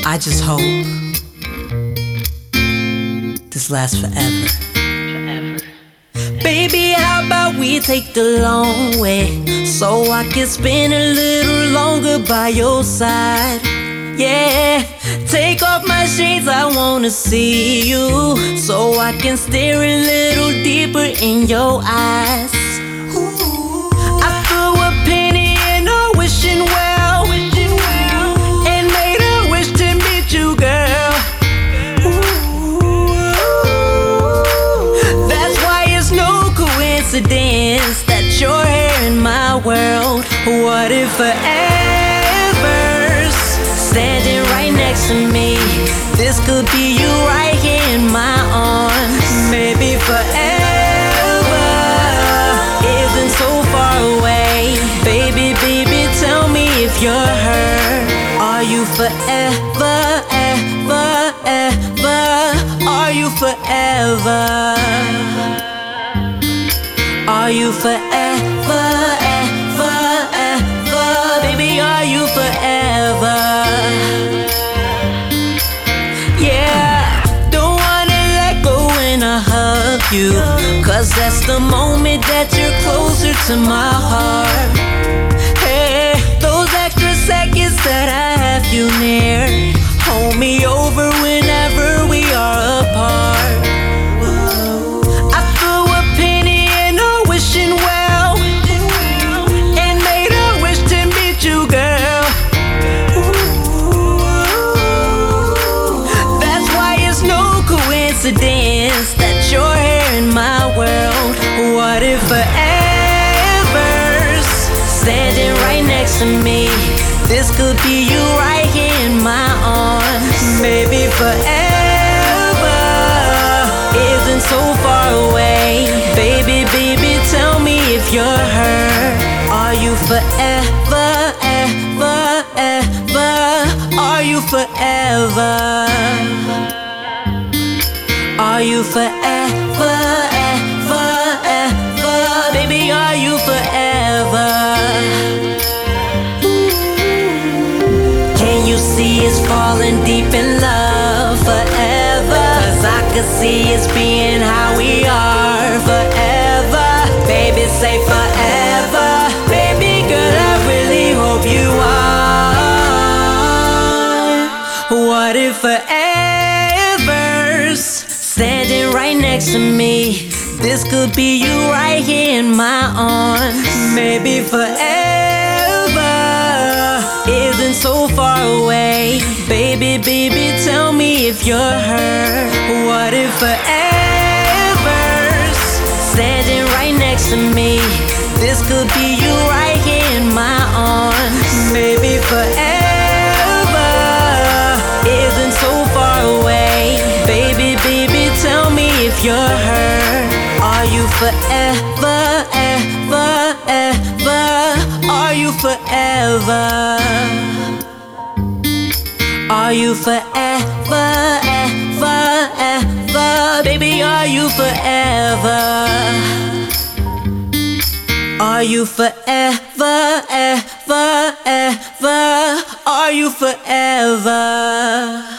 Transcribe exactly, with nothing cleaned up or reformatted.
I just hope this lasts forever. Baby, how about we take the long way, so I can spend a little longer by your side. Yeah, take off my shades, I wanna see you, so I can stare a little deeper in your eyes. I threw a penny in her wishing well, and made her wish to meet you, girl. That's why it's no coincidence that you're here in my world. What if forever's standing right next to me? This could be you right here in my arms. Maybe forever isn't so far away. Baby, baby, tell me if you're her. Are you forever, ever, ever? Are you forever? Are you forever, ever, ever? Baby, are you forever? Yeah, don't wanna let go when I hug you, cause that's the moment that you're closer to my heart. Hey, those extra seconds that I have you near, hold me over whenever we are apart. I threw a penny in her wishing well, and made her wish to meet you, girl. That's why it's no coincidence that you're here in my world. What if forever's standing right next to me? This could be you right here in my arms. Maybe forever isn't so far away. Baby, baby, tell me if you're her. Are you forever, ever, ever? Are you forever? Are you forever, ever, ever? Baby, are you forever? Can you see us falling deep in love forever? Cause I could see us being how we are forever. Baby, say forever. Baby girl, I really hope you are. What if forever's standing right next to me? This could be you right here in my arms. Maybe forever isn't so far away. Baby, baby, tell me if you're her. What if forever's standing right next to me? This could be you right here in my arms. Maybe forever isn't so far away. Baby, baby, tell me if you're her. Are you forever, ever, ever? Are you forever? Are you forever, ever, ever? Baby, are you forever? Are you forever, ever, ever? Are you forever?